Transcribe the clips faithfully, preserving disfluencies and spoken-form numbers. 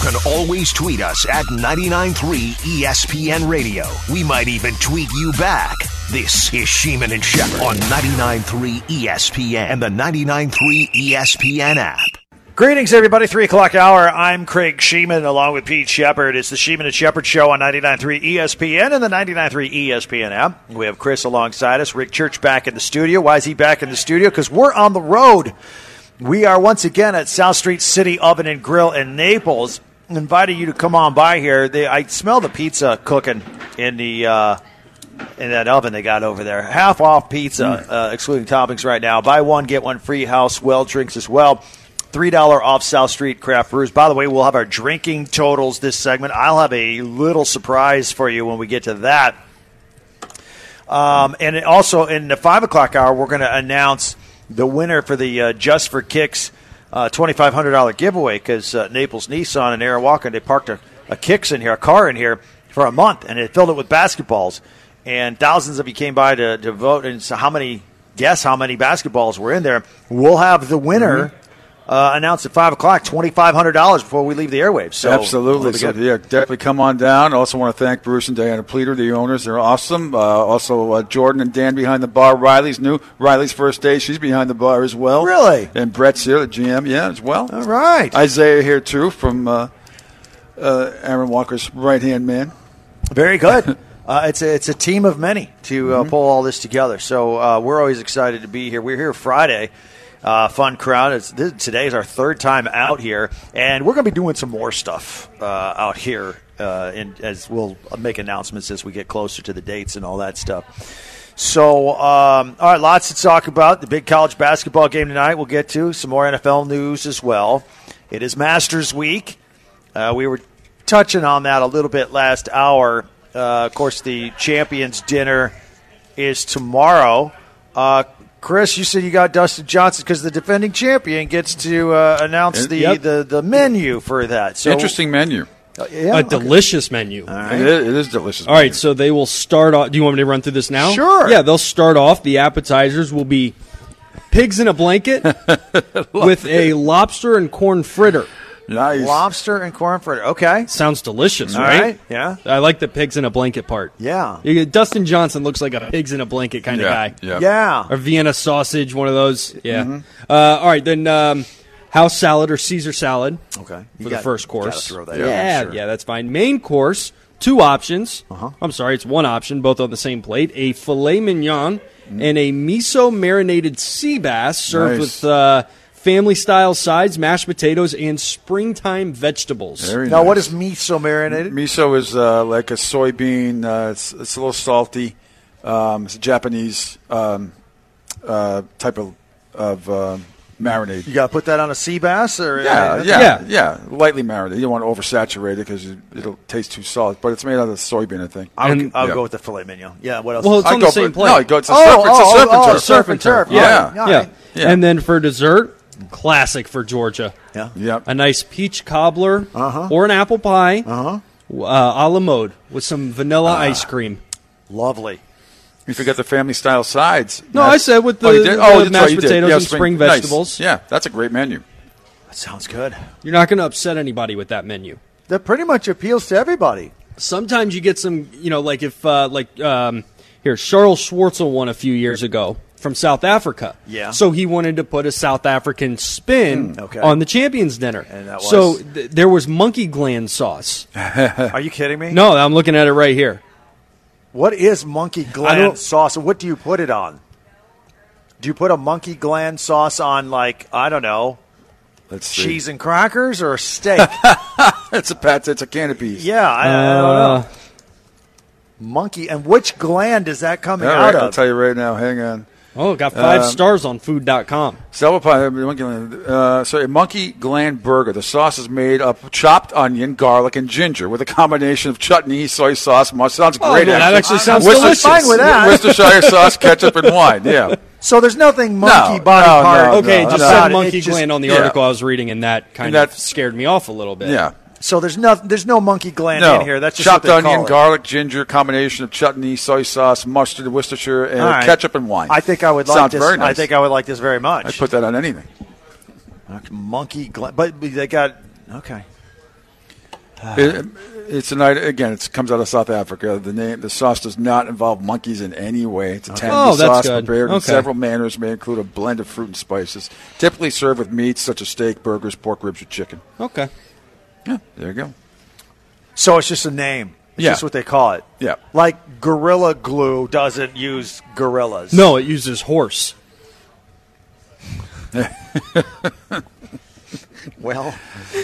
can always tweet us at ninety-nine point three E S P N Radio. We might even tweet you back. This is Sheeman and Shepherd on ninety-nine point three E S P N and the ninety-nine point three E S P N app. Greetings, everybody. three o'clock hour. I'm Craig Sheeman along with Pete Shepard. It's the Sheeman and Shepherd Show on ninety-nine point three E S P N and the ninety-nine point three E S P N app. We have Chris alongside us. Rick Church back in the studio. Why is he back in the studio? Because we're on the road. We are once again at South Street City Oven and Grill in Naples. Inviting you to come on by here. They, I smell the pizza cooking in the uh, in that oven they got over there. Half off pizza, uh, excluding toppings right now. Buy one, get one free. House well drinks as well. three dollars off South Street Craft Brews. By the way, we'll have our drinking totals this segment. I'll have a little surprise for you when we get to that. Um, and also in the five o'clock hour, we're going to announce the winner for the uh, Just for Kicks uh, twenty-five hundred dollars giveaway because uh, Naples Nissan and Aaron Walker, they parked a, a Kicks in here, a car in here for a month, and it filled it with basketballs. And thousands of you came by to, to vote. And so how many, guess how many basketballs were in there. We'll have the winner mm-hmm. Uh, announced at five o'clock, twenty-five hundred dollars before we leave the airwaves. So, absolutely. So, yeah, definitely come on down. Also want to thank Bruce and Diana Pleater, the owners. They're awesome. Uh, also, uh, Jordan and Dan behind the bar. Riley's new. Riley's first day. She's behind the bar as well. Really? And Brett's here, the G M, yeah, as well. All right. Isaiah here, too, from uh, uh, Aaron Walker's right-hand man. Very good. uh, it's, a, it's a team of many to uh, mm-hmm. pull all this together. So uh, we're always excited to be here. We're here Friday. Uh, fun crowd. It's, this, today is our third time out here, and we're going to be doing some more stuff uh, out here, uh, in, as we'll make announcements as we get closer to the dates and all that stuff. So, um, all right, lots to talk about. The big college basketball game tonight we'll get to. Some more N F L news as well. It is Masters Week. Uh, we were touching on that a little bit last hour. Uh, of course, the Champions Dinner is tomorrow. Uh Chris, you said you got Dustin Johnson because the defending champion gets to uh, announce the, yep. the, the menu for that. So, interesting menu. Uh, yeah, a okay. delicious menu. All right. It, is, it is delicious. All menu. right, so they will start off. Do you want me to run through this now? Sure. Yeah, they'll start off. The appetizers will be pigs in a blanket with a lobster and corn fritter. Nice. Lobster and corn fritter. Okay. Sounds delicious, All right? right? Yeah. I like the pigs in a blanket part. Yeah. You get, Dustin Johnson looks like a pigs in a blanket kind yeah. of guy. Yeah. Yeah. Or Vienna sausage, one of those. Yeah. Mm-hmm. Uh, all right, then um, house salad or Caesar salad. Okay. For You the got, first course. Throw that yeah, in, yeah, sure. yeah, that's fine. Main course, two options. Uh-huh. I'm sorry, it's one option, both on the same plate. A filet mignon mm. and a miso marinated sea bass served nice. with uh, family-style sides, mashed potatoes, and springtime vegetables. Very now, nice. what is miso marinated? Miso is uh, like a soybean. Uh, it's, it's a little salty. Um, it's a Japanese um, uh, type of, of uh, marinade. You got to put that on a sea bass? Or Yeah, uh, yeah, Yeah. yeah, lightly marinated. You don't want to oversaturate it because it'll taste too salt. But it's made out of soybean, I think. I'll, And- I'll yeah. go with the filet mignon. Yeah, what else? Well, it's I'd on the go same for- plate. No, it goes- it's a oh, surf, it's a oh, surf and oh, turf. surf and turf. Yeah. Yeah. All Yeah. right. Yeah. And then for dessert, classic for Georgia. Yeah. Yep. A nice peach cobbler Uh-huh. or an apple pie Uh-huh. uh, a la mode with some vanilla ice cream. Lovely. You forget the family style sides. No, Mashed- I said with the- oh, you did? the Oh, that's mashed right, you did. potatoes Yeah, and spring nice. vegetables. Yeah, that's a great menu. That sounds good. You're not going to upset anybody with that menu. That pretty much appeals to everybody. Sometimes you get some, you know, like if, uh, like, um, here, Charles Schwartzel won a few years ago from South Africa. Yeah. So he wanted to put a South African spin Mm, okay. on the Champions Dinner. And that was? So th- there was monkey gland sauce. Are you kidding me? No, I'm looking at it right here. What is monkey I gland don't- sauce? What do you put it on? Do you put a monkey gland sauce on, like, I don't know, Let's see. cheese and crackers or a steak? It's a pat. It's a can of peas. yeah, I, I Uh, don't know. Monkey. And which gland is that coming All out right, I'll of? tell you right now. Hang on. Oh, it got five Um, stars on food dot com. Salad pie, monkey gland. Uh, so a monkey gland burger. The sauce is made of chopped onion, garlic, and ginger with a combination of chutney, soy sauce. Mustard. Sounds Oh, great. no, that actually sounds Worcester- delicious. fine with that. Worcestershire sauce, ketchup, and wine. Yeah. So there's nothing monkey No, body no, part. no, Okay, no, it just no. said It monkey just- gland on the yeah. article I was reading, and that kind And that- of scared me off a little bit. Yeah. So there's no there's no monkey gland No. in here. That's just chopped what they onion, call it. garlic, ginger, combination of chutney, soy sauce, mustard, Worcestershire, and All right. ketchup and wine. I think I would like Sounds this. very nice. I think I would like this very much. I put that on anything. monkey gland, but they got okay. It, it's an item, again. It comes out of South Africa. The name, the sauce does not involve monkeys in any way. It's a tangy Oh, that's sauce good. prepared in Okay. several manners. May include a blend of fruit and spices. Typically served with meats such as steak, burgers, pork ribs, or chicken. Okay. Yeah, there you go. So it's just a name. It's Yeah. just what they call it. Yeah. Like Gorilla Glue doesn't use gorillas. No, it uses horse. Well,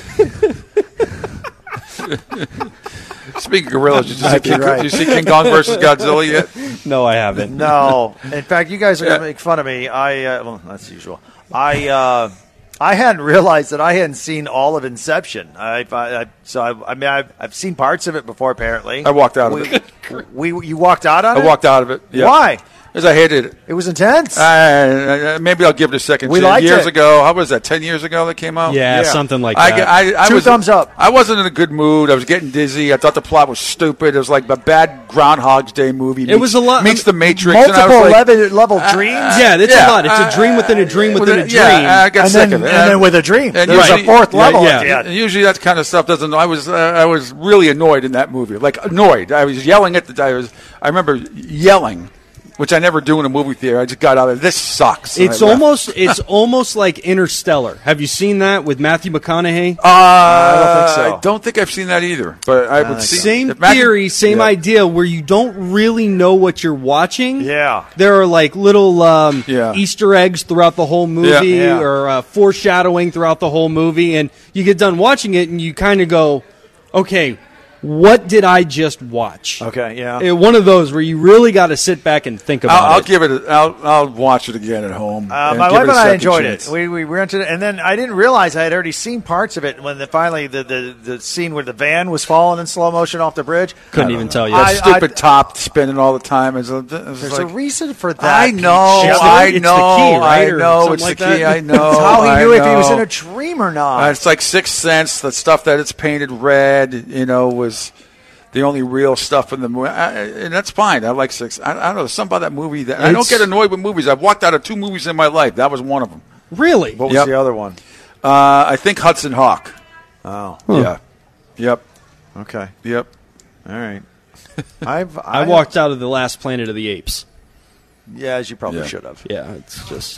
Speaking of gorillas, did you see, Might be King, right. did you see King Kong versus Godzilla yet? No, I haven't. no. In fact, you guys are going Yeah. to make fun of me. I uh, well, that's usual. I uh, I hadn't realized that I hadn't seen all of Inception. I, I, I so I, I mean I've, I've seen parts of it before. Apparently, I walked out of we, it. We you walked out on I it. walked out of it. Yeah. Why? Because I hated it. It was intense. Uh, maybe I'll give it a second We chance. liked Years it. ago, how was that? Ten years ago that came out. Yeah, something like I, that. I, I Two was, thumbs up. I wasn't in a good mood. I was getting dizzy. I thought the plot was stupid. It was like a bad Groundhog's Day movie. Meets, was a lot- meets the Matrix. and I Multiple was like, level, level uh, dreams. yeah, it's yeah, a lot. It's a dream within a dream with within a- a dream. Yeah, I got and sick then, of it. and then with a dream, And there's usually- a fourth yeah, level yeah. at the end. And usually that kind of stuff doesn't. I was uh, I was really annoyed in that movie. Like annoyed. I was yelling at the. I was. I remember yelling, which I never do in a movie theater. I just got out of it. This sucks. And It's I left. almost it's almost like Interstellar. Have you seen that with Matthew McConaughey? Uh, I don't think so. I don't think I've seen that either. But I would see. Same if Matthew- theory, same Yeah. idea, where you don't really know what you're watching. Yeah. There are like little um, Yeah. Easter eggs throughout the whole movie, Yeah. Yeah. or uh, foreshadowing throughout the whole movie, and you get done watching it, and you kind of go, "Okay, what did I just watch?" Okay, yeah. Uh, One of those where you really got to sit back and think about I'll, I'll it. give it. A, I'll I'll watch it again at home. Uh, and my give wife it a and I second enjoyed chance. it. We we rented it, and then I didn't realize I had already seen parts of it when the, finally the, the, the scene where the van was falling in slow motion off the bridge. Couldn't even tell you. That I- stupid I- top spinning all the time. Is a, it's There's like, a reason for that. I know. Pete. I It's the know. key, right, I or know. something It's like the key. that? I know. That's how he I knew if he was know. in a dream or not. Uh, it's like Sixth Sense. The stuff that it's painted red, you know, was the only real stuff in the movie, I, and that's fine. I like Six. I, I don't know. There's something about that movie that I don't It's- get annoyed with movies. I've walked out of two movies in my life. That was one of them. Really? what was Yep. the other one? Uh, I think Hudson Hawk. Oh, Yeah. Yep. okay, Yep. all right. I've I walked out of the last Planet of the Apes. Yeah, as you probably Yeah. should have. Yeah, it's just.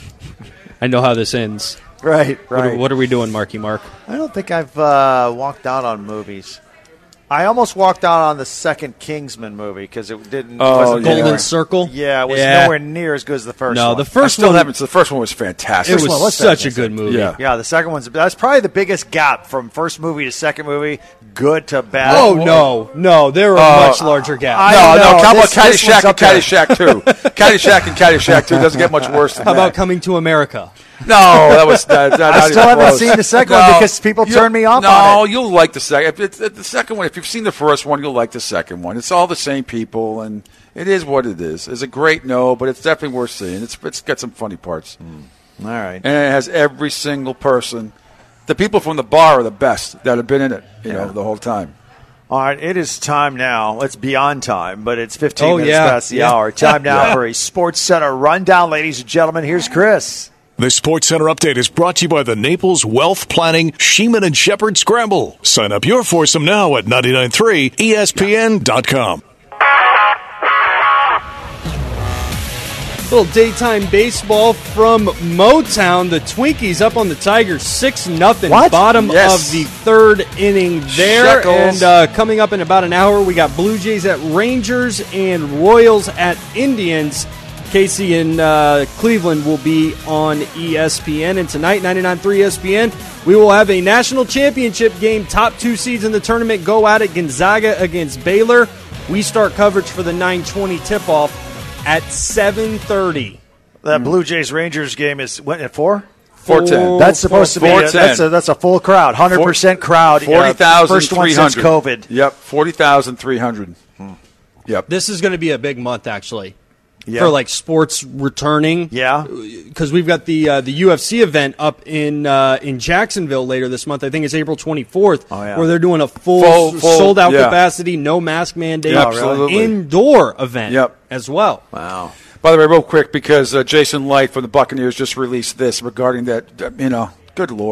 I know how this ends. Right, What, right. are, what are we doing, Marky Mark? I don't think I've uh, walked out on movies. I almost walked out on the second Kingsman movie because it didn't. Oh, wasn't yeah. Golden nowhere- Circle? Yeah, it was Yeah. nowhere near as good as the first No, one. the I first still one. haven't. The first one was fantastic. It was one was such fantastic. a good movie. Yeah. Yeah, the second one's that's probably the biggest gap from first movie to second movie, good to bad. Oh no, no, there are Uh, much larger gaps. I no, don't no. know. How about This- this Caddyshack one's and up there. Caddyshack two? Caddyshack and Caddyshack two doesn't get much worse than How that. about Coming to America? No, that was. That, that, I not still even haven't close. seen the second one because people you- turned me off No, on it. you'll like the second. If it's, if the second one, if you've seen the first one, you'll like the second one. It's all the same people, and it is what it is. It's a great no, but it's definitely worth seeing. It's it's got some funny parts, All right. and it has every single person. The people from the bar are the best that have been in it. You know, Yeah. the whole time. All right, it is time now. It's beyond time, but it's fifteen Oh, minutes yeah. past the Yeah. hour. Time now Yeah. for a Sports Center rundown, ladies and gentlemen. Here's Chris. The Sports Center update is brought to you by the Naples Wealth Planning Sheeman and Shepherd Scramble. Sign up your foursome now at nine nine three E S P N dot com. Little daytime baseball from Motown. The Twinkies up on the Tigers six nothing. What? Bottom Yes. of the third inning there. Shekels. And uh, coming up in about an hour, we got Blue Jays at Rangers and Royals at Indians. Casey and uh, Cleveland will be on E S P N. And tonight, ninety-nine point three E S P N, we will have a national championship game. Top two seeds in the tournament go at it. Gonzaga against Baylor. We start coverage for the nine twenty tip-off at seven thirty. That Blue Jays Rangers game is went at four. four ten. That's supposed to be four a, ten. that's a that's a full crowd, hundred percent crowd. uh, Forty thousand First one three since hundred. COVID. Yep, forty thousand three hundred. Yep. This is going to be a big month, actually, Yeah. for like sports returning. Yeah. because we've got the uh, the U F C event up in uh, in Jacksonville later this month. I think it's April twenty-fourth, Oh, yeah. where they're doing a full, Full- full- sold out yeah. capacity, no mask mandate, Yeah, absolutely. indoor event Yep. as well. Wow. By the way, real quick, because uh, Jason Light from the Buccaneers just released this regarding that, uh, you know, good Lord.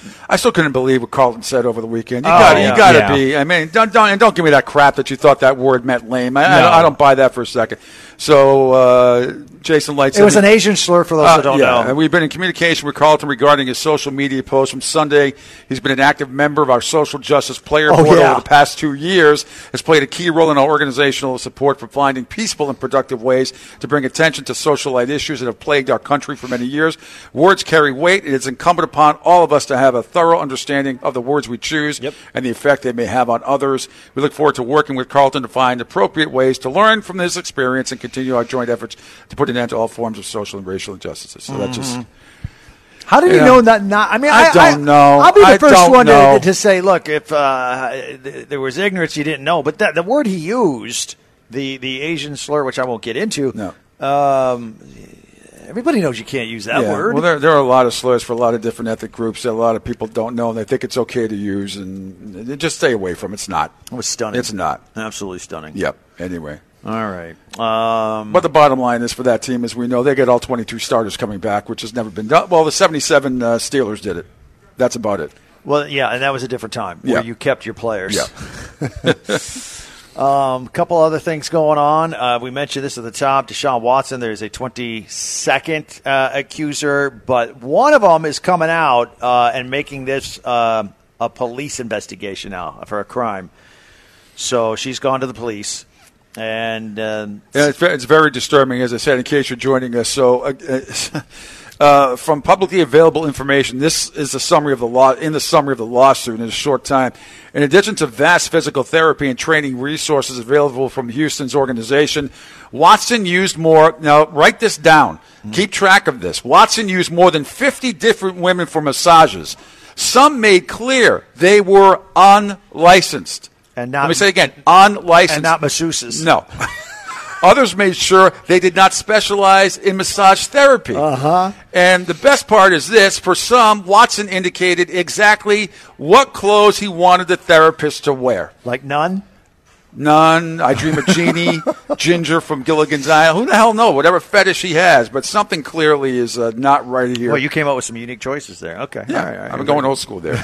I still couldn't believe what Carlton said over the weekend. You Oh, got yeah. you got to Yeah. be. I mean, don't, don't and don't give me that crap that you thought that word meant lame. I, I, No. don't, I don't buy that for a second. So uh, Jason Light said It was he- an Asian slur for those Uh, that don't yeah, know. and we've been in communication with Carlton regarding his social media posts from Sunday. He's been an active member of our social justice player Oh, board yeah. over the past two years, has played a key role in our organizational support for finding peaceful and productive ways to bring attention to socialite issues that have plagued our country for many years. Words carry weight. It is incumbent upon all of us to have a thorough understanding of the words we choose Yep. and the effect they may have on others. We look forward to working with Carlton to find appropriate ways to learn from this experience and continue our joint efforts to put an end to all forms of social and racial injustices. So that's just. How did Yeah. you know that? Not, I mean, I I, don't know. I'll be the I first don't one to, know. to say, look, if uh, th- there was ignorance you didn't know, but that, the word he used, the the Asian slur, which I won't get into, No. um, everybody knows you can't use that Yeah. word. Well, there, there are a lot of slurs for a lot of different ethnic groups that a lot of people don't know, and they think it's okay to use, and just stay away from it. It's not. It was stunning. It's not. Absolutely stunning. Yep. Anyway. All right. Um, But the bottom line is for that team, as we know, they get all twenty-two starters coming back, which has never been done. Well, the seventy-seven uh, Steelers did it. That's about it. well, yeah, and that was a different time where Yeah. you kept your players. Yeah. Um, a couple other things going on. Uh, we mentioned this at the top. Deshaun Watson, there's a twenty-second uh, accuser, but one of them is coming out uh, and making this uh, a police investigation now for a crime. So she's gone to the police. And uh, Yeah, it's, ve- it's very disturbing, as I said, in case you're joining us. So, uh, uh, from publicly available information, this is the summary of the law. In the summary of the lawsuit, in a short time, in addition to vast physical therapy and training resources available from Houston's organization, Watson used more. Now, write this down. Mm-hmm. Keep track of this. Watson used more than fifty different women for massages. Some made clear they were unlicensed. And not, Let me say again, unlicensed. and not masseuses. No. Others made sure they did not specialize in massage therapy. Uh-huh. And the best part is this. For some, Watson indicated exactly what clothes he wanted the therapist to wear. Like none? None. I Dream of Jeannie. Ginger from Gilligan's Island. Who the hell knows? Whatever fetish he has. But something clearly is uh, not right here. Well, you came up with some unique choices there. Okay. yeah, All right, all right. I'm going old school there.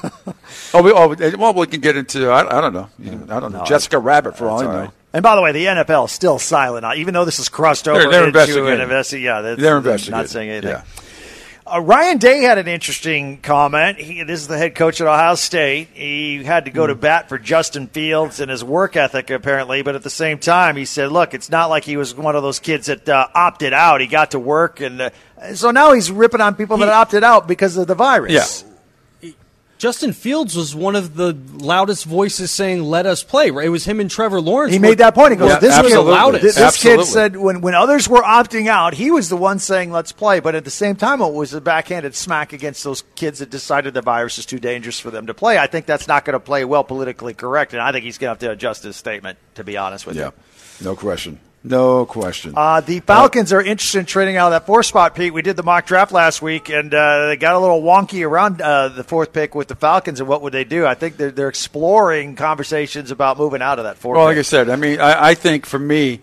oh, we, oh, well, we can get into, I, I don't know. I don't know. No, Jessica Rabbit, for all I That's know. all right. And by the way, the N F L is still silent, on- even though this is crossed over They're- they're into investigating. an investi- Yeah, that's, They're not investigating. saying anything. Yeah. Uh, Ryan Day had an interesting comment. He, this is the head coach at Ohio State. He had to go to bat for Justin Fields and his work ethic, apparently. But at the same time, he said, look, it's not like he was one of those kids that uh, opted out. He got to work. And uh, so now he's ripping on people that opted out because of the virus. Yeah. Justin Fields was one of the loudest voices saying, let us play. Right? It was him and Trevor Lawrence. He were- made that point. He goes, Yeah, this, kid, absolutely. this Absolutely. kid said when, when others were opting out, he was the one saying, let's play. But at the same time, it was a backhanded smack against those kids that decided the virus is too dangerous for them to play. I think that's not going to play well politically correct, and I think he's going to have to adjust his statement, to be honest with Yeah. you. No question. No question. Uh, the Falcons are interested in trading out of that fourth spot, Pete. We did the mock draft last week, and uh, they got a little wonky around uh, the fourth pick with the Falcons, and what would they do? I think they're, they're exploring conversations about moving out of that fourth Well, pick. like I said, I mean, I, I think for me,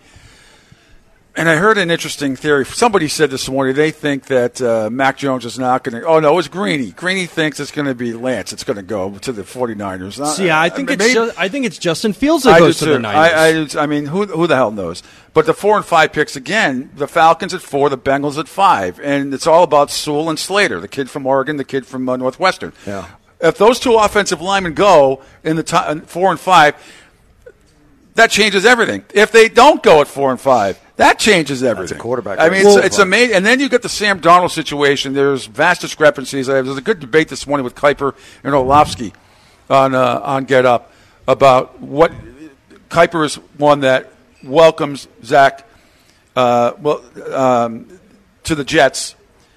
and I heard an interesting theory. Somebody said this morning they think that uh, Mac Jones is not going to – oh, no, it's Greeny. Greeny thinks it's going to be Lance. It's going to go to the 49ers. So, yeah, I think, Uh, it's maybe- ju- I think it's Justin Fields that I goes do to the too. Niners. I, I, I mean, who who the hell knows? But the four and five picks again. The Falcons at four, the Bengals at five, and it's all about Sewell and Slater, the kid from Oregon, the kid from uh, Northwestern. Yeah. If those two offensive linemen go in the to- four and five, that changes everything. If they don't go at four and five, that changes everything. a quarterback I mean, race. it's, it's amazing. And then you get the Sam Darnold situation. There's vast discrepancies. There was a good debate this morning with Kuiper and Orlovsky on uh, on Get Up about what Kuiper is one that welcomes Zach uh, well um, to the Jets,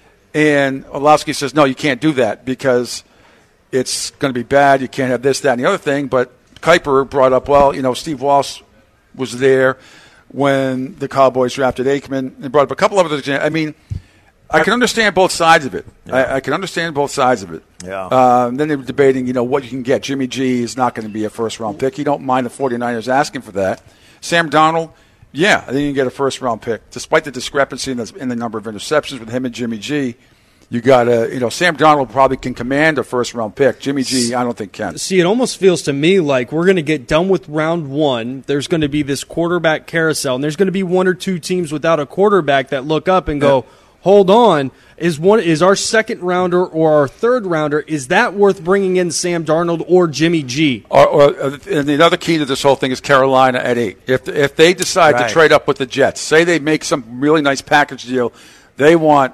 and Orlovsky says no, you can't do that because it's going to be bad. You can't have this, that, and the other thing. But Kuiper brought up, well, you know, Steve Walsh was there when the Cowboys drafted Aikman, and brought up a couple of other. I mean, I can understand both sides of it. Yeah. I, I can understand both sides of it. Yeah. Um, then they were debating, you know, what you can get. Jimmy G is not going to be a first-round pick. You don't mind the 49ers asking for that. Sam Darnold, yeah, I think you can get a first-round pick. Despite the discrepancy in the, in the number of interceptions with him and Jimmy G, You got to, you know, Sam Darnold probably can command a first-round pick. Jimmy G, I don't think can. See, it almost feels to me like we're going to get done with round one. There's going to be this quarterback carousel, and there's going to be one or two teams without a quarterback that look up and go, yeah. hold on, is one is our second rounder or our third rounder, is that worth bringing in Sam Darnold or Jimmy G? Or, or and the other key to this whole thing is Carolina at eight. If if they decide right. to trade up with the Jets, say they make some really nice package deal, they want,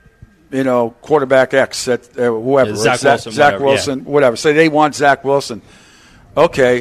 you know, quarterback X at uh, whoever, yeah, Zach, Zach Wilson, Zach whatever, Wilson, yeah. whatever. Say they want Zach Wilson. Okay,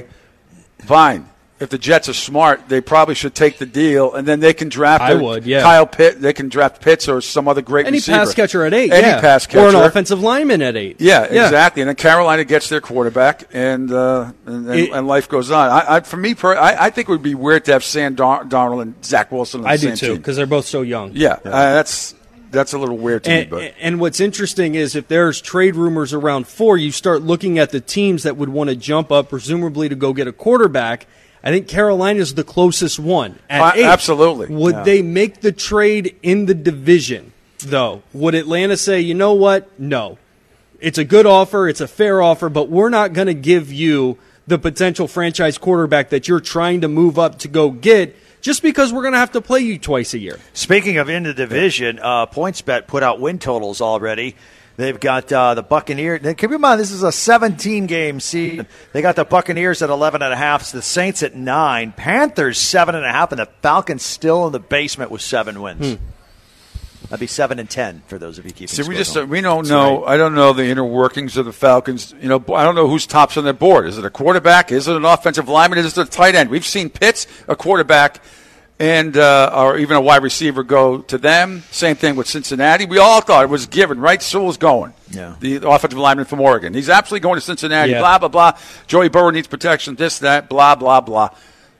fine. If the Jets are smart, they probably should take the deal, and then they can draft I a, would, yeah. Kyle Pitt. They can draft Pitts or some other great Any receiver. pass catcher at eight, Any yeah. pass catcher. Or an offensive lineman at eight. Yeah, yeah. exactly. And then Carolina gets their quarterback, and uh, and, and, it, and life goes on. I, I, for me, per, I, I think it would be weird to have Sam Dar- Darnold and Zach Wilson on the I same do, too, because they're both so young. Yeah, yeah. Uh, that's that's a little weird to and, me. But. And what's interesting is if there's trade rumors around four, you start looking at the teams that would want to jump up, presumably to go get a quarterback. I think Carolina's the closest one at uh, eight. Absolutely. Would yeah. they make the trade in the division, though? Would Atlanta say, you know what? No. It's a good offer. It's a fair offer, but we're not going to give you the potential franchise quarterback that you're trying to move up to go get just because we're going to have to play you twice a year. Speaking of in the division, uh, PointsBet put out win totals already. They've got uh, the Buccaneers. Keep in mind, this is a seventeen-game season. They got the Buccaneers at eleven and a half, the Saints at nine, Panthers seven and a half, and the Falcons still in the basement with seven wins. Hmm. That'd be seven and ten for those of you keeping. See, we just home. we don't know. I don't know the inner workings of the Falcons. You know, I don't know who's tops on their board. Is it a quarterback? Is it an offensive lineman? Is it a tight end? We've seen Pitts, a quarterback, and uh, or even a wide receiver go to them. Same thing with Cincinnati. We all thought it was given, right? Sewell's going. Yeah. The offensive lineman from Oregon. He's absolutely going to Cincinnati. Yeah. Blah, blah, blah. Joey Burrow needs protection, this, that, blah, blah, blah.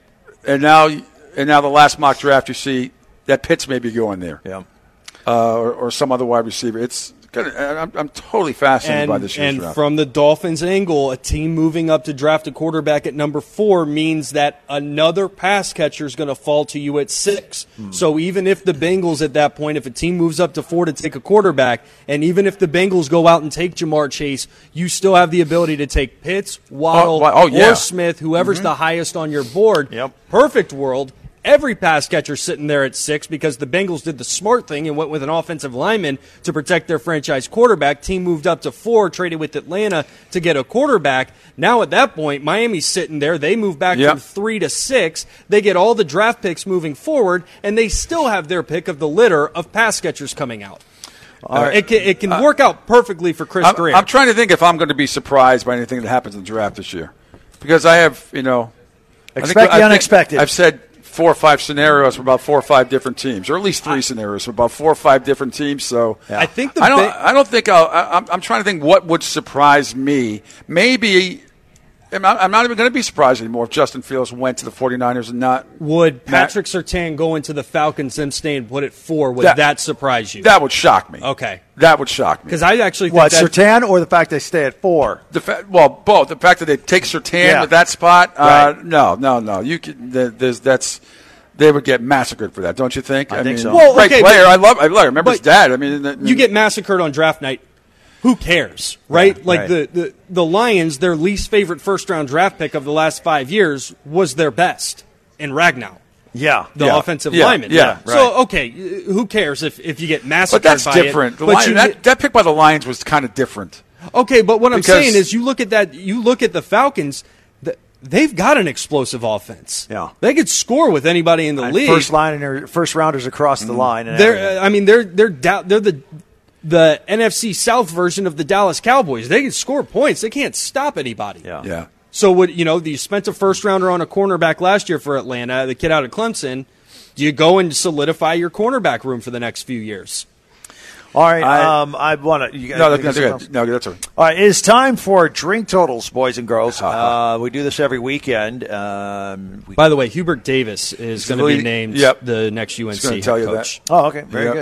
And now, and now the last mock draft, you see that Pitts may be going there. Yeah. Uh, or, or some other wide receiver. It's I'm, I'm totally fascinated and, by this year's and draft. from the Dolphins' angle, a team moving up to draft a quarterback at number four means that another pass catcher is going to fall to you at six. Hmm. So even if the Bengals at that point, if a team moves up to four to take a quarterback, and even if the Bengals go out and take Jamar Chase, you still have the ability to take Pitts, Waddle, oh, oh, yeah. or Smith, whoever's mm-hmm. the highest on your board. Yep. Perfect world. Every pass catcher sitting there at six because the Bengals did the smart thing and went with an offensive lineman to protect their franchise quarterback. Team moved up to four, traded with Atlanta to get a quarterback. Now at that point, Miami's sitting there. They move back yep. from three to six. They get all the draft picks moving forward, and they still have their pick of the litter of pass catchers coming out. Uh, it can, it can uh, work out perfectly for Chris I'm, Greer. I'm trying to think if I'm going to be surprised by anything that happens in the draft this year. Because I have, you know... Expect the unexpected. I've said... four or five scenarios for about four or five different teams, or at least three I, scenarios for about four or five different teams. So yeah. I think the I don't. big, I don't think I'll. I, I'm, I'm trying to think what would surprise me. Maybe I'm not, I'm not even going to be surprised anymore if Justin Fields went to the 49ers and not. Would Patrick Matt, Surtain go into the Falcons and stay and put it four? Would that, that surprise you? That would shock me. Okay. That would shock me. Because I actually think what, that, Surtain or the fact they stay at four? The fa- well, both. The fact that they take Surtain yeah. at that spot. Right. Uh, no, no, no. You can, there's that's. They would get massacred for that, don't you think? I, I think mean, so. Well, great okay, player. but, I love. I love. I remember his dad. I mean, the, you get massacred on draft night. Who cares, right? Yeah, like right. The, the the Lions, their least favorite first round draft pick of the last five years was their best in Ragnow. Yeah, the yeah. offensive yeah. lineman. Yeah, right. So okay, who cares if, if you get massacred? But that's by different. It, The but Lions, you, that, that pick by the Lions was kind of different. Okay, but what I'm Because- saying is, you look at that. You look at the Falcons. The, they've got an explosive offense. Yeah. They could score with anybody in the and league. First line and first rounders across the line. And They're, everything. uh, I mean, they're they're da- they're the the N F C South version of the Dallas Cowboys. They can score points. They can't stop anybody. yeah. Yeah. So would you know? You spent a first rounder on a cornerback last year for Atlanta, the kid out of Clemson. Do you go and solidify your cornerback room for the next few years? All right. I- um, I want to. No, that, that's good. No, that's all right. All right, it is time for drink totals, boys and girls. Uh, we do this every weekend. Um, we, By the way, Hubert Davis is going to really- be named yep. the next U N C gonna head tell you coach. oh, okay, very Yep. good.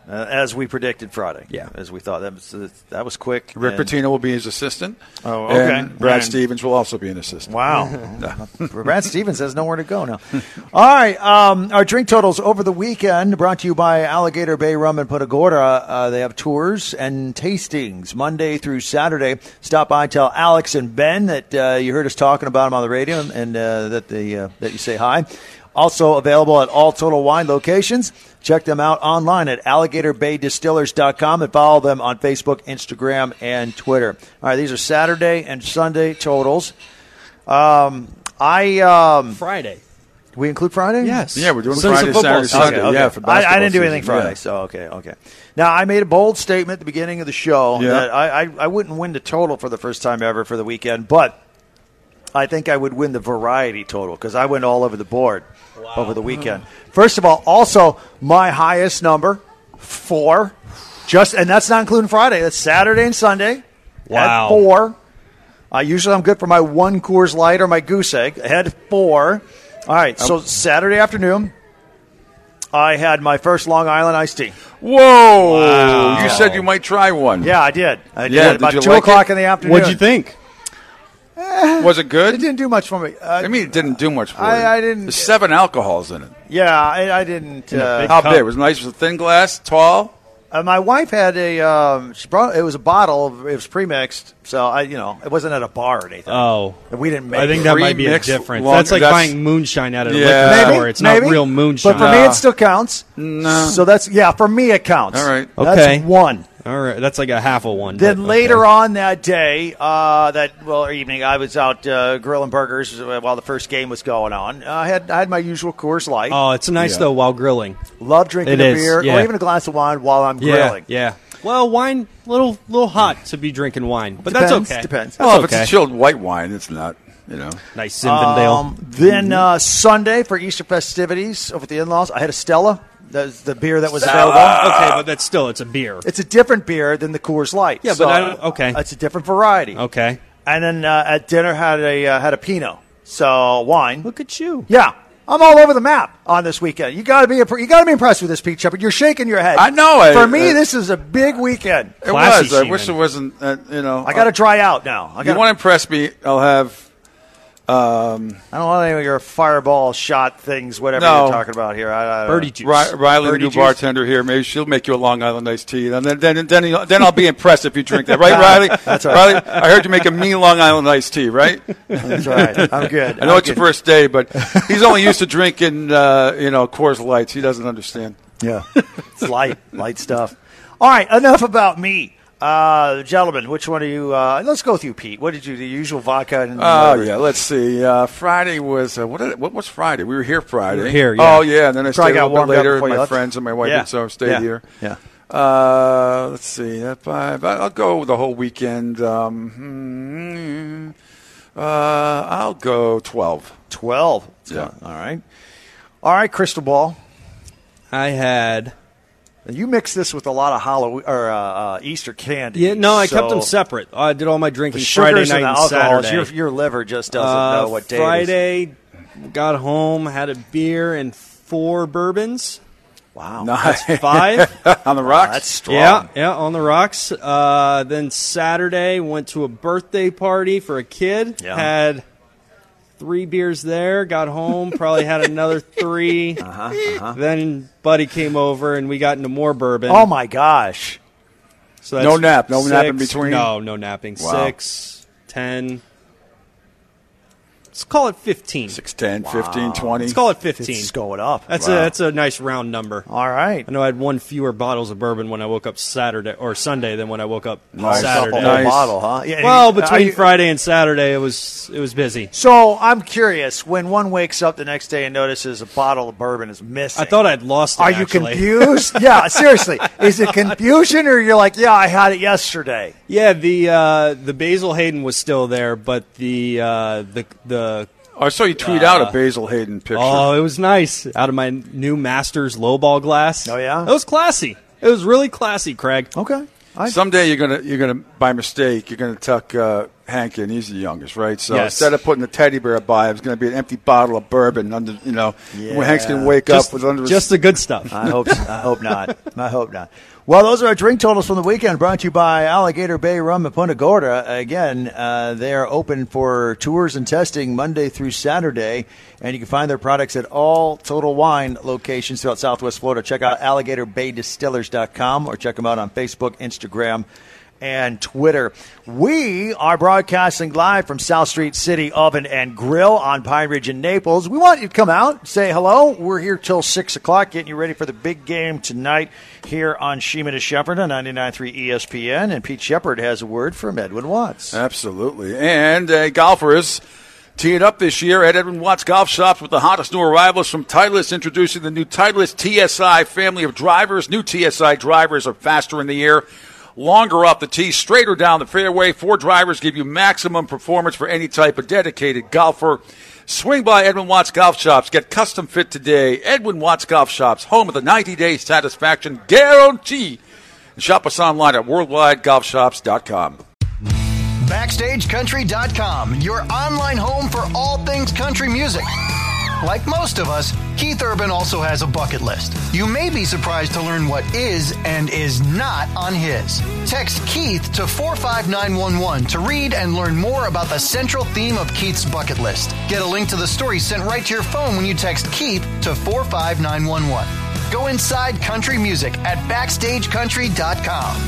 uh, as we predicted Friday. Yeah. As we thought. That was, that was quick. Rick and- Pitino will be his assistant. Oh, okay. And Brad And- Stevens will also be an assistant. Wow. Brad Stevens has nowhere to go now. All right. Um, our drink totals over the weekend brought to you by Alligator Bay Rum and Punta Gorda. Uh, they have tours and tastings Monday through Saturday. Stop by, tell Alex and Ben that uh, you heard us talking about them on the radio and uh, that, they, uh, that you say hi. Also available at all Total Wine locations. Check them out online at alligator bay distillers dot com and follow them on Facebook, Instagram, and Twitter. All right, these are Saturday and Sunday totals. Um, I um, Friday. we include Friday? Yes. Yeah, we're doing Since Friday, the football Saturday, season. Sunday. Okay, okay. Yeah, for I, I basketball didn't do anything season, Friday, yeah. so okay, okay. Now, I made a bold statement at the beginning of the show Yeah. that I, I, I wouldn't win the total for the first time ever for the weekend, but I think I would win the variety total because I went all over the board over the weekend. First of all, also my highest number, four, just and that's not including Friday. That's Saturday and Sunday. Wow. At four. Uh, usually I'm good for my one Coors Light or my goose egg. I had four. All right, so Saturday afternoon, I had my first Long Island iced tea. Whoa! You said you might try one. Yeah, I did. I did. Yeah, did About you two like o'clock it? in the afternoon. What'd you think? Was it good? It didn't do much for me. Uh, I mean, it didn't do much for I- you. I didn't- There's seven alcohols in it. yeah, I, I didn't. Uh, How cup. big? Was it nice? Was it thin glass? Tall? uh, my wife had a. Um, she brought. It was a bottle. Of, it was pre-mixed, so I, you know, it wasn't at a bar or anything. Oh. we didn't make. I think it. that might be a Pre-mixed difference. long- That's like that's- buying moonshine out of a Yeah. liquor maybe, store. It's maybe, not real moonshine. But for me, it still counts. No. So that's yeah. For me, it counts. All right. That's Okay. one. All right, that's like a half of one. Then but later okay. on that day, uh, that well or evening, I was out uh, grilling burgers while the first game was going on. Uh, I had I had my usual Coors Light. Oh, it's nice Yeah. though while grilling. Love drinking It a is, beer yeah. or even a glass of wine while I'm Yeah, grilling. yeah. Well, wine, little, little hot to be drinking wine, but Depends, that's okay. depends. Well, That's if okay. it's a chilled white wine, it's not. You know. Nice Zinfandel. Um, then uh, Sunday for Easter festivities over at the in-laws, I had a Stella. That's the beer that was available. okay, but that's still it's a beer. It's a different beer than the Coors Light. Yeah, but so I don't- okay. It's a different variety. Okay. And then uh, at dinner had a uh, had a Pinot, so wine. Look at you. Yeah, I'm all over the map on this weekend. You got to be you got to be impressed with this, Pete Shepard. You're shaking your head. I know. I- For me, uh, this is a big weekend. It Classy was. I semen. wish it wasn't. Uh, you know. I got to dry out now. I You got. want to impress me? I'll have. Um, I don't want any of your fireball shot things, whatever No. you're talking about here. I, I, Birdie juice. Ri- Riley, the Birdie new juice. bartender here, maybe she'll make you a Long Island iced tea, and then then then, he'll- then I'll be impressed if you drink that, right, Riley? That's right. Riley, I heard you make a mean Long Island iced tea, right? That's right. I'm good. I know I'm it's your good. first day, but he's only used to drinking, uh, you know, Coors Lights. He doesn't understand. Yeah, it's light, light stuff. All right, enough about me. Uh, gentlemen, which one of you? Uh, let's go with you, Pete. What did you? The usual vodka and Oh whatever. yeah, let's see. Uh, Friday was uh, what? Did, what was Friday? We were here Friday. We were here, yeah. Oh yeah, and then I Probably stayed a got little bit warmed up later before with you my left. friends and my wife, Yeah. and so I stayed Yeah. here. Yeah. Uh, let's see. At five, I'll go the whole weekend. Um, hmm, uh, I'll go twelve. Twelve. Yeah. All right. All right, crystal ball. I had. You mix this with a lot of Halloween or uh, uh, Easter candy. Yeah, no, I so kept them separate. I did all my The drinking Friday sugars night and the and alcohols. Saturday. Your, your liver just doesn't Uh, know what day Friday, got home, had a beer and four bourbons. it is. Wow. Nice. Five. On the rocks. That's strong. Yeah, yeah, on the rocks. Uh, then Saturday, went to a birthday party for a kid. Yeah. Had three beers there. Got home, probably had another three. Uh-huh, uh-huh. Then Buddy came over, and we got into more bourbon. Oh my gosh. So No that's nap, no nap in six- between? No, no napping. Wow. Six, ten. Let's call it fifteen. six, ten, fifteen, twenty. Let's call it fifteen. It's going up. That's Wow. a that's a nice round number. All right. I know I had one fewer bottles of bourbon when I woke up Saturday or Sunday than when I woke up Nice. Saturday. Up a whole Nice. bottle, huh? Yeah, Well, are between you- Friday and Saturday, it was it was busy. So I'm curious. When one wakes up the next day and notices a bottle of bourbon is missing, I thought I'd lost it. Are you actually. confused? Yeah, seriously. Is it confusion or you're like, yeah, I had it yesterday? Yeah, the uh, the Basil Hayden was still there, but the uh, the the I saw you tweet Uh, out a Basil Hayden picture. oh, it was nice out of my new Masters lowball glass. Oh, yeah? it was classy. It was really classy, Craig. Okay. I, Someday you're gonna you're gonna by mistake you're gonna tuck uh, Hank in. He's the youngest, right? So Yes. instead of putting the teddy bear by, it's going to be an empty bottle of bourbon under, you know, Yeah. when Hank's going to wake Just, up with under his just the good stuff. I hope I hope not. I hope not. Well, those are our drink totals from the weekend, brought to you by Alligator Bay Rum and Punta Gorda. Again, uh, they are open for tours and testing Monday through Saturday, and you can find their products at all Total Wine locations throughout Southwest Florida. Check out alligator bay distillers dot com or check them out on Facebook, Instagram, and Twitter. We are broadcasting live from South Street City Oven and Grill on Pine Ridge in Naples. We want you to come out, say hello. We're here till six o'clock, getting you ready for the big game tonight here on Sheeman and Shepherd on ninety-nine point three E S P N. And Pete Shepard has a word from Edwin Watts. Absolutely. And uh, golfers teeing up this year at Edwin Watts Golf Shops with the hottest new arrivals from Titleist, introducing the new Titleist T S I family of drivers. New T S I drivers are faster in the air, longer off the tee, straighter down the fairway. Four drivers give you maximum performance for any type of dedicated golfer. Swing by Edwin Watts Golf Shops. Get custom fit today. Edwin Watts Golf Shops, home of the ninety-day satisfaction guarantee. And shop us online at worldwide golf shops dot com. Backstage Country dot com, your online home for all things country music. Like most of us, Keith Urban also has a bucket list. You may be surprised to learn what is and is not on his. Text Keith to four five nine one one to read and learn more about the central theme of Keith's bucket list. Get a link to the story sent right to your phone when you text Keith to four five nine one one. Go inside country music at backstage country dot com.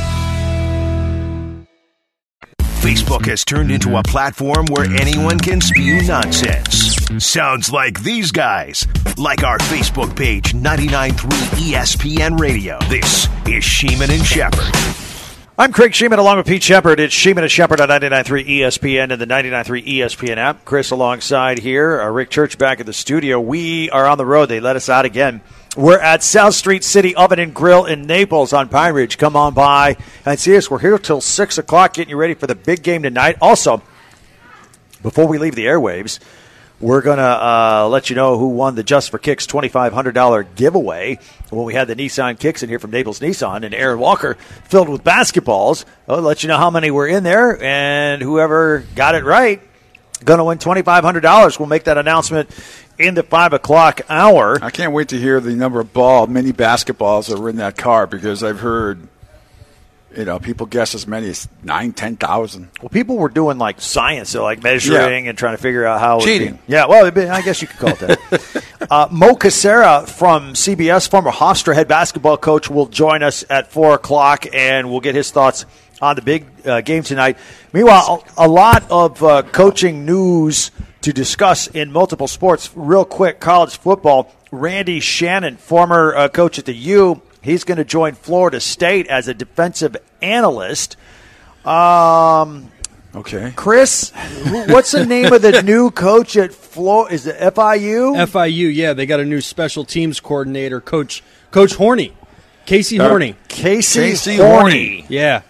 Facebook has turned into a platform where anyone can spew nonsense. Sounds like these guys. Like our Facebook page, ninety-nine point three E S P N Radio. This is Sheeman and Shepherd. I'm Craig Sheeman along with Pete Shepard. It's Sheeman and Shepherd on ninety-nine point three E S P N and the ninety-nine point three E S P N app. Chris alongside here. Uh, Rick Church back at the studio. We are on the road. They let us out again. We're at South Street City Oven and Grill in Naples on Pine Ridge. Come on by and see us. We're here till six o'clock getting you ready for the big game tonight. Also, before we leave the airwaves, we're going to uh, let you know who won the Just for Kicks twenty-five hundred dollars giveaway when we had the Nissan Kicks in here from Naples Nissan and Aaron Walker filled with basketballs. I'll let you know how many were in there, and whoever got it right going to win twenty-five hundred dollars. We'll make that announcement in the five o'clock hour. I can't wait to hear the number of ball, mini basketballs that were in that car, because I've heard, you know, people guess as many as nine, ten thousand. Well, people were doing like science, so like measuring Yeah. and trying to figure out how it would Cheating. be. Yeah, well, it'd be, I guess you could call it that. uh, Mo Casera from C B S, former Hofstra head basketball coach, will join us at four o'clock, and we'll get his thoughts on the big uh, game tonight. Meanwhile, a, a lot of uh, coaching news to discuss in multiple sports. Real quick, college football. Randy Shannon, former uh, coach at the U, he's going to join Florida State as a defensive analyst. Um, Okay. Chris, what's the name of the new coach at Florida? Is it F I U? F I U, yeah, they got a new special teams coordinator, Coach Coach Horney, Casey Uh, Horney. Casey, Casey Horney. Horney. Yeah,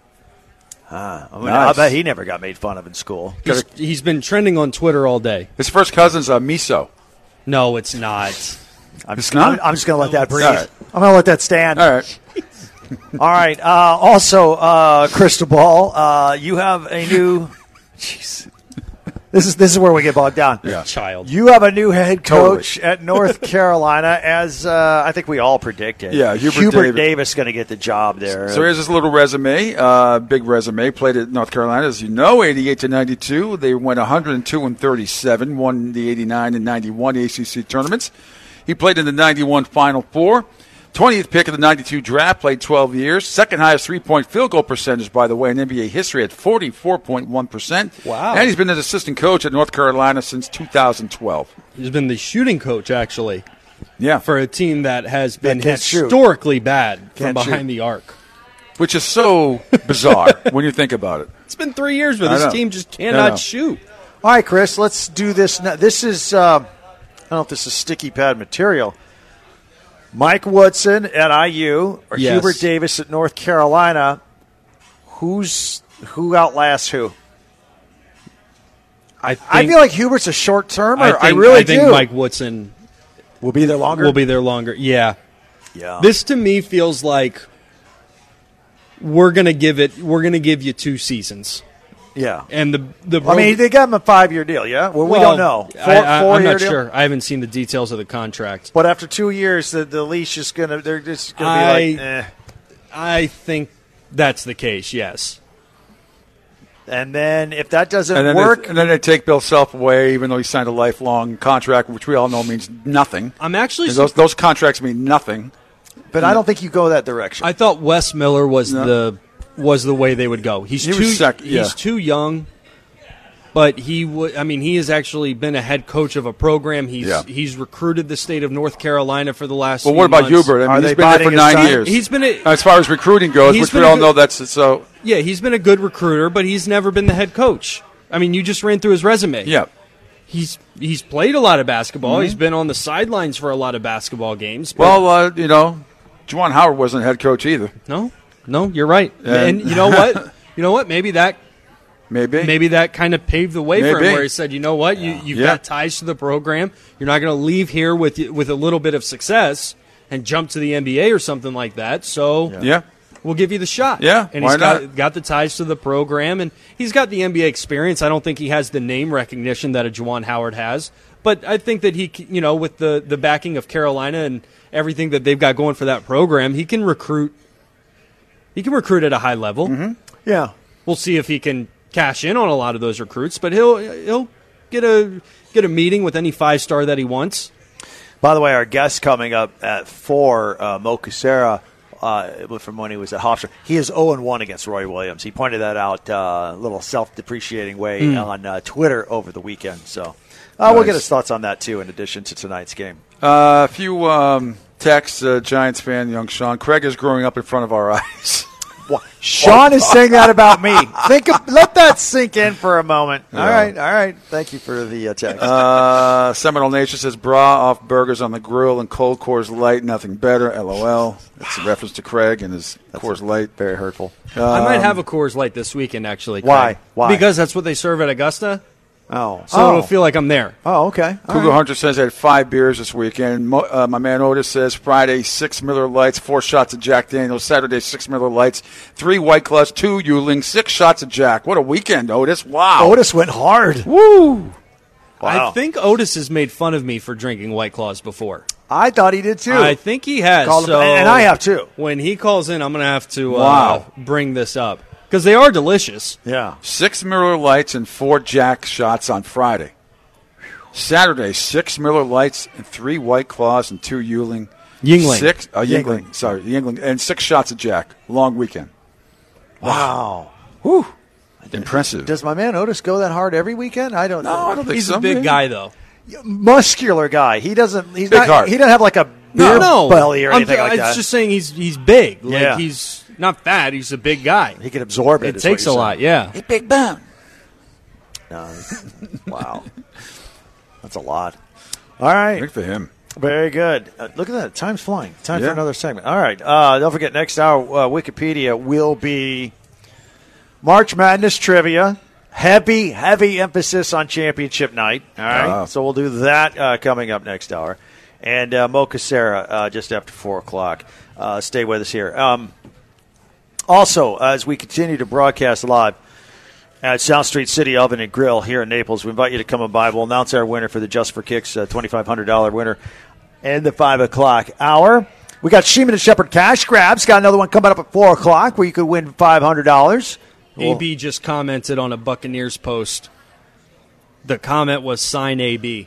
I, mean, Nice. I bet he never got made fun of in school. he's, he's been trending on Twitter all day. His first cousin's uh, Miso. No, it's not. I'm just, It's not? I'm, I'm just going to let that breathe. All right. I'm going to let that stand. All right. All right. Uh, also, uh, Crystal Ball, uh, you have a new. Jeez. This is this is where we get bogged down. Yeah. Child. You have a new head Totally. coach at North Carolina, as uh, I think we all predicted. Yeah, Hubert Davis. Davis going to get the job there. So here's his little resume, uh, big resume. Played at North Carolina, as you know, eighty-eight to ninety-two. They went one hundred two and thirty-seven, won the eighty-nine and ninety-one A C C tournaments. He played in the ninety-one Final Four. twentieth pick of the ninety-two draft, played twelve years. Second highest three-point field goal percentage, by the way, in N B A history at forty-four point one percent. Wow. And he's been an assistant coach at North Carolina since two thousand twelve. He's been the shooting coach, actually, Yeah. for a team that has been can't shoot. historically bad from Can't shoot. behind the arc. Which is so bizarre when you think about it. It's been three years where I this know. team just I know. cannot shoot. All right, Chris, let's do this now. This is, uh, I don't know if this is sticky pad material. Mike Woodson at I U or Yes. Hubert Davis at North Carolina. Who's who outlasts who? I, think, I feel like Hubert's a short termer. I, I, think, really I think do. Mike Woodson will be there longer. will be there longer. Yeah. Yeah. This to me feels like we're gonna give it. We're gonna give you two seasons. Yeah. And the the I mean, they got him a five-year deal, yeah? Well, we well, don't know. Four, I, I, four I'm year not deal? sure. I haven't seen the details of the contract. But after two years, the, the leash is going to, they're just going to I, be like, eh. I think that's the case, yes. And then if that doesn't and then work. They, and then they take Bill Self away, even though he signed a lifelong contract, which we all know means nothing. I'm actually. And those, those contracts mean nothing. But I don't think you go that direction. I thought Wes Miller was No. the was the way they would go. He's He was too sec- yeah. he's too young, but he would. I mean, he has actually been a head coach of a program. He's Yeah. he's recruited the state of North Carolina for the last. Well, few what about months. Hubert? I Are mean, they he's been there biding for his nine time? years. He's been a, as far as recruiting goes, He's which we been a all good- know that's so. yeah, he's been a good recruiter, but he's never been the head coach. I mean, you just ran through his resume. Yeah. He's he's played a lot of basketball. Mm-hmm. He's been on the sidelines for a lot of basketball games. But Well, uh, you know, Juwan Howard wasn't head coach either. no, no, you're right. And- And you know what? You know what? Maybe that Maybe. maybe that kind of paved the way for Maybe. him, where he said, you know what, you you've Yeah. got ties to the program. You're not going to leave here with with a little bit of success and jump to the N B A or something like that. So Yeah. we'll give you the shot. Yeah, and why he's got not? got the ties to the program, and he's got the N B A experience. I don't think he has the name recognition that a Juwan Howard has, but I think that he, c- you know, with the the backing of Carolina and everything that they've got going for that program, he can recruit. He can recruit at a high level. Mm-hmm. Yeah. We'll see if he can cash in on a lot of those recruits, but he'll he'll get a get a meeting with any five star that he wants. By the way, our guest coming up at four, uh, Mo Cassera, uh, from when he was at Hofstra, he is oh and one against Roy Williams. He pointed that out uh, a little self-depreciating way Mm. on uh, Twitter over the weekend. So uh, we'll Nice. get his thoughts on that, too, in addition to tonight's game. Uh, a few um, texts, uh, Giants fan, young Sean. Craig is growing up in front of our eyes. Sean is saying that about me. Think of, let that sink in for a moment. All Yeah. right, all right. Thank you for the uh, text. Uh, Seminole Nation says, bra off burgers on the grill and cold Coors Light, nothing better, LOL. That's a reference to Craig and his Coors Light. Very hurtful. I might have a Coors Light this weekend, actually. Why? Craig. Why? Because that's what they serve at Augusta, Oh, so oh. it'll feel like I'm there. Oh, okay. All Cougar right. Hunter says I had five beers this weekend. Mo, uh, my man Otis says Friday, six Miller Lights, four shots of Jack Daniels. Saturday, six Miller Lights, three White Claws, two Yuling, six shots of Jack. What a weekend, Otis. Wow. Otis went hard. Woo. Wow. I think Otis has made fun of me for drinking White Claws before. I thought he did, too. I think he has. Called him- so and I have, too. When he calls in, I'm going to have to uh, Wow. bring this up because they are delicious. Yeah. Six Miller Lights and four Jack shots on Friday. Saturday, six Miller Lights and three White Claws and two Yuling. Yingling. Six, uh, Yingling. Yingling. Sorry, Yingling. And six shots of Jack. Long weekend. Wow. Whew. Impressive. Does my man Otis go that hard every weekend? I don't No, I don't think He's so. a big guy, though. Muscular guy. He doesn't. He's Big not. heart. He doesn't have like a beer no, belly or I'm anything ju- like I'm that. just saying he's he's big. Like Yeah. he's not fat. He's a big guy. he can absorb it. It is what takes a you're lot. saying. Yeah. Big bone. No, wow. That's a lot. All right. Good for him. Very good. Uh, look at that. Time's flying. Time Yeah. for another segment. All right. Uh, don't forget, next hour, uh, Wikipedia will be March Madness trivia. Heavy, heavy emphasis on championship night. All right. Wow. So we'll do that uh, coming up next hour. And uh, Mo Cassera uh, just after four o'clock. Uh, stay with us here. Um, also, as we continue to broadcast live at South Street City Oven and Grill here in Naples, we invite you to come on by. We'll announce our winner for the Just for Kicks uh, twenty-five hundred dollars winner in the five o'clock hour. We got Sheeman and Shepherd cash grabs. Got another one coming up at four o'clock where you could win five hundred dollars. A B just commented on a Buccaneers post. The comment was sign A B.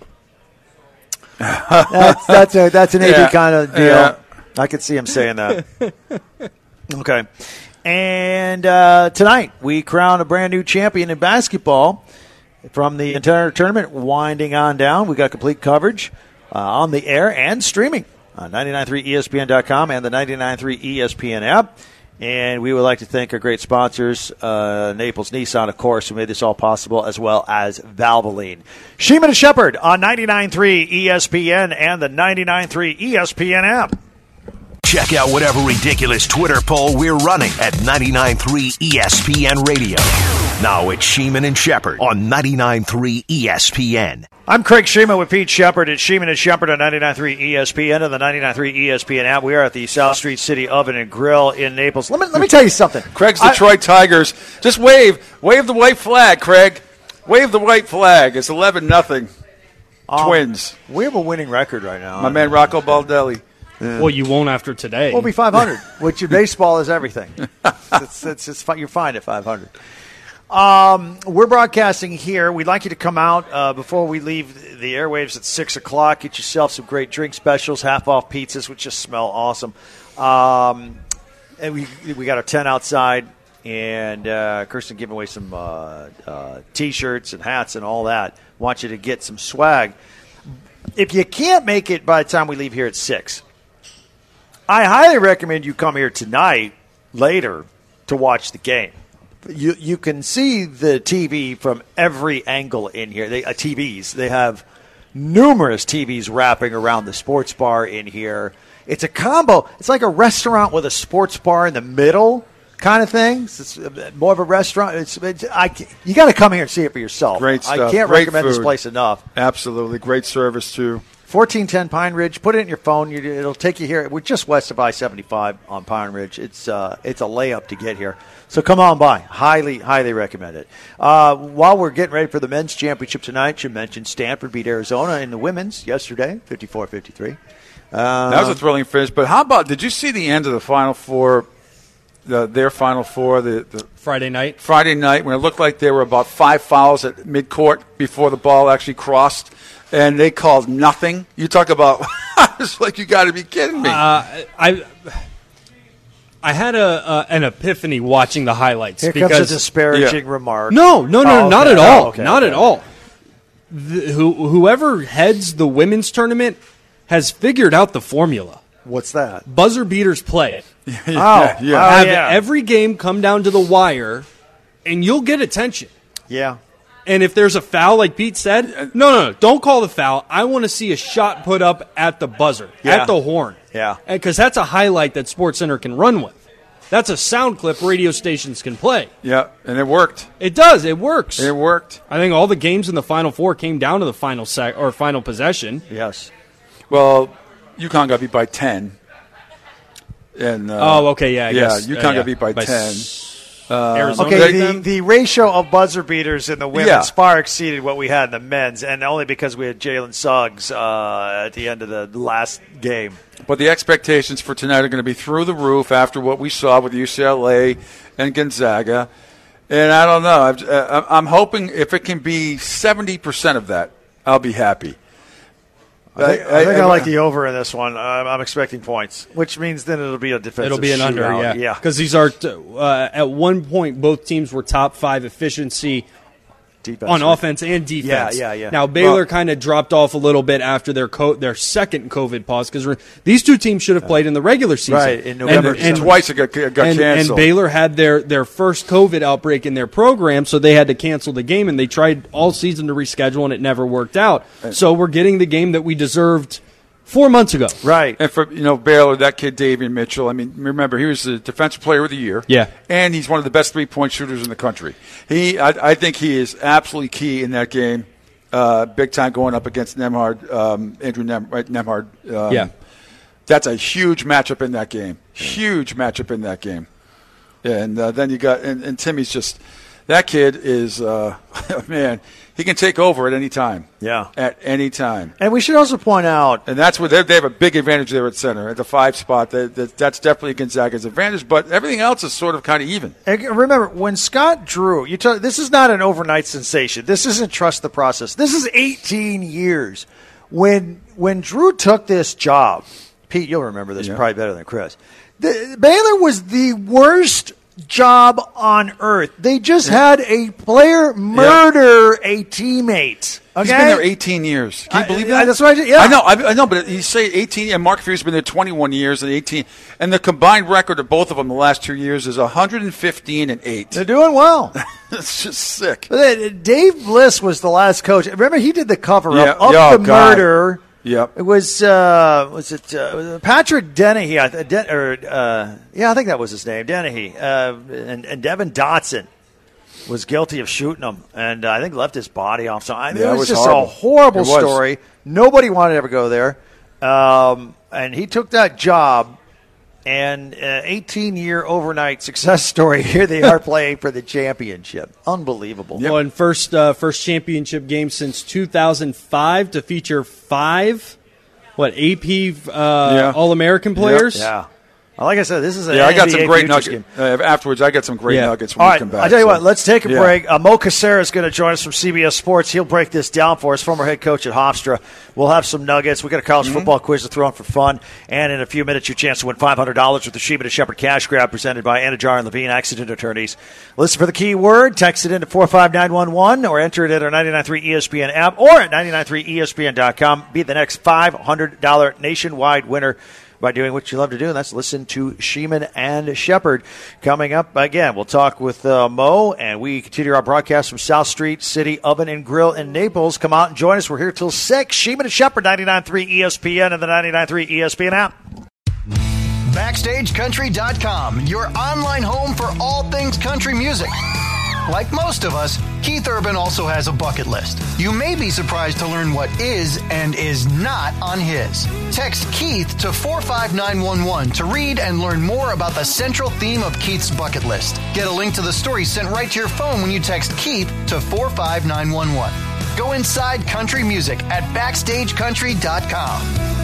That's, that's, a, that's an A B Yeah. kind of deal. Yeah. I could see him saying that. Okay. And uh, tonight, we crown a brand new champion in basketball from the entire tournament winding on down. We got complete coverage uh, on the air and streaming on ninety-nine point three E S P N dot com and the ninety-nine point three E S P N app. And we would like to thank our great sponsors, uh, Naples Nissan, of course, who made this all possible, as well as Valvoline. Sheeman and Shepherd on ninety-nine point three E S P N and the ninety-nine point three E S P N app. Check out whatever ridiculous Twitter poll we're running at ninety-nine point three E S P N Radio. Now it's Sheeman and Shepherd on ninety-nine point three E S P N. I'm Craig Sheeman with Pete Shepherd at Sheeman and Shepherd on ninety-nine point three E S P N and the ninety-nine point three E S P N app. We are at the South Street City Oven and Grill in Naples. Let me let me tell you something. Craig's I, Detroit Tigers. Just wave. Wave the white flag, Craig. Wave the white flag. It's eleven nothing. um, Twins. We have a winning record right now. My man Rocco Baldelli. Yeah. Well, you won't after today. We'll be five hundred, which in baseball is everything. it's, it's, it's, you're fine at five hundred. Um, we're broadcasting here. We'd like you to come out uh, before we leave the airwaves at six o'clock. Get yourself some great drink specials, half-off pizzas, which just smell awesome. Um, and we we got our tent outside, and uh, Kirsten giving away some uh, uh, T-shirts and hats and all that. Want you to get some swag. If you can't make it by the time we leave here at six, I highly recommend you come here tonight, later, to watch the game. You you can see the T V from every angle in here. They uh, T Vs. They have numerous T Vs wrapping around the sports bar in here. It's a combo. It's like a restaurant with a sports bar in the middle kind of thing. It's more of a restaurant. It's, it's I you got to come here and see it for yourself. Great stuff. I can't Great recommend food. this place enough. Absolutely. Great service, too. fourteen ten Pine Ridge. Put it in your phone. You, it'll take you here. We're just west of I seventy-five on Pine Ridge. It's uh, it's a layup to get here. So come on by. Highly, highly recommend it. Uh, while we're getting ready for the men's championship tonight, you mentioned Stanford beat Arizona in the women's yesterday, fifty-four fifty-three. Um, that was a thrilling finish. But how about, did you see the end of the Final Four, the, their Final Four, the, the Friday night? Friday night, when it looked like there were about five fouls at midcourt before the ball actually crossed, and they called nothing? You talk about, it's like, you got to be kidding me. Uh, I I had a uh, an epiphany watching the highlights. Here because comes a disparaging yeah. remark. No, no, no, Oh, okay. not at all. Oh, okay, not okay. at all. The, who, whoever heads the women's tournament has figured out the formula. What's that? Buzzer beaters play. Oh, yeah. oh, Have yeah. every game come down to the wire, and you'll get attention. Yeah. And if there's a foul, like Pete said, no, no, no, don't call the foul. I want to see a shot put up at the buzzer, Yeah. at the horn. Yeah. Because that's a highlight that SportsCenter can run with. That's a sound clip radio stations can play. Yeah, and it worked. It does. It works. It worked. I think all the games in the Final Four came down to the final sec- or final possession. Yes. Well, UConn got beat by ten. And, uh, Oh, okay, yeah, I yeah, guess. UConn Uh, got yeah. beat by, By ten. Uh, Arizona. Okay, the, them? the ratio of buzzer beaters in the women's Yeah. far exceeded what we had in the men's, and only because we had Jalen Suggs uh, at the end of the last game. But the expectations for tonight are going to be through the roof after what we saw with U C L A and Gonzaga. And I don't know. I've, uh, I'm hoping if it can be seventy percent of that, I'll be happy. I think I, think I like the over in this one. I'm, I'm expecting points, which means then it'll be a defensive It'll be an under, shootout. yeah. Yeah. Because these are, t- uh, at one point, both teams were top five efficiency Defense, on right? offense and defense. Yeah, yeah, yeah. Now, Baylor Well- kind of dropped off a little bit after their co- their second COVID pause because these two teams should have played in the regular season. Right, in November, And, and, Twice it got, got and, and canceled. Baylor had their, their first COVID outbreak in their program, so they had to cancel the game, and they tried all season to reschedule, and it never worked out. So we're getting the game that we deserved four months ago. Right. And for, you know, Baylor, that kid, Davian Mitchell, I mean, remember, he was the Defensive Player of the Year. Yeah. And he's one of the best three-point shooters in the country. He, I, I think he is absolutely key in that game, uh, big time going up against Nemhard, um, Andrew Nem, right, Nemhard. Um, Yeah. That's a huge matchup in that game. Huge matchup in that game. And uh, then you got, and, and Timmy's just, that kid is, uh, man, he can take over at any time. Yeah. At any time. And we should also point out, And that's where they, they have a big advantage there at center, at the five spot. They, that, that's definitely Gonzaga's advantage, but everything else is sort of kind of even. and remember, when Scott Drew, you talk, this is not an overnight sensation. This isn't trust the process. This is eighteen years. When when Drew took this job, Pete, you'll remember this Yeah. probably better than Chris. The, Baylor was the worst job on earth. They just had a player murder a teammate. Okay? He's been there eighteen years. Can you I- believe I- that? that's what I- yeah. I know. I, I know, but you say eighteen, and Mark Few's been there twenty-one years and eighteen, and the combined record of both of them the last two years is one hundred fifteen and eight. They're doing well. It's just sick. But then Dave Bliss was the last coach. Remember, he did the cover-up Yeah. of Oh, the God. murder. Yep. It was uh, was it uh, Patrick Dennehy? I th- Den- or uh, yeah, I think that was his name, Dennehy, uh, and, and Devin Dotson. was guilty of shooting him, and uh, I think left his body off. So I mean, Yeah, it it was, was just horrible. a horrible It was. story. Nobody wanted to ever go there, um, and he took that job. And uh, eighteen-year overnight success story. Here they are playing for the championship. Unbelievable. Well, and first uh, first championship game since two thousand five to feature five, what, A P uh, Yeah. All-American players? Yeah. Well, like I said, this is an Yeah, I got N B A some great futures nuggets. game. Uh, afterwards, I got some great Yeah. nuggets when All we right, come back. I'll tell you so- what, let's take a Yeah. break. Uh, Mo Cassera is going to join us from C B S Sports. He'll break this down for us, former head coach at Hofstra. We'll have some nuggets. We've got a college Mm-hmm. football quiz to throw in for fun. And in a few minutes, your chance to win five hundred dollars with the Sheeman and Shepherd Cash Grab presented by Anajar and Levine Accident Attorneys. Listen for the keyword, text it into four five nine one one, or enter it at our ninety-nine point three E S P N app or at ninety-nine point three E S P N dot com. Be the next five hundred dollars nationwide winner by doing what you love to do, and that's listen to Sheeman and Shepherd. Coming up, again, we'll talk with uh, Mo, and we continue our broadcast from South Street City Oven and Grill in Naples. Come out and join us. We're here till six. Sheeman and Shepherd, ninety-nine point three E S P N and the ninety-nine point three E S P N app. Backstage Country dot com, your online home for all things country music. Like most of us, Keith Urban also has a bucket list. You may be surprised to learn what is and is not on his. Text Keith to four five nine one one to read and learn more about the central theme of Keith's bucket list. Get a link to the story sent right to your phone when you text Keith to four five nine one one. Go inside country music at backstage country dot com.